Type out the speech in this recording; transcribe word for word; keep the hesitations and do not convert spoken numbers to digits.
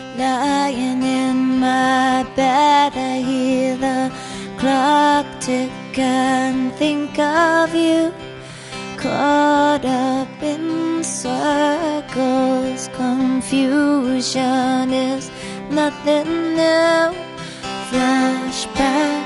Lying in my bed, I hear the clock tick and think of you. Caught up in circles, confusion is nothing new. Flashback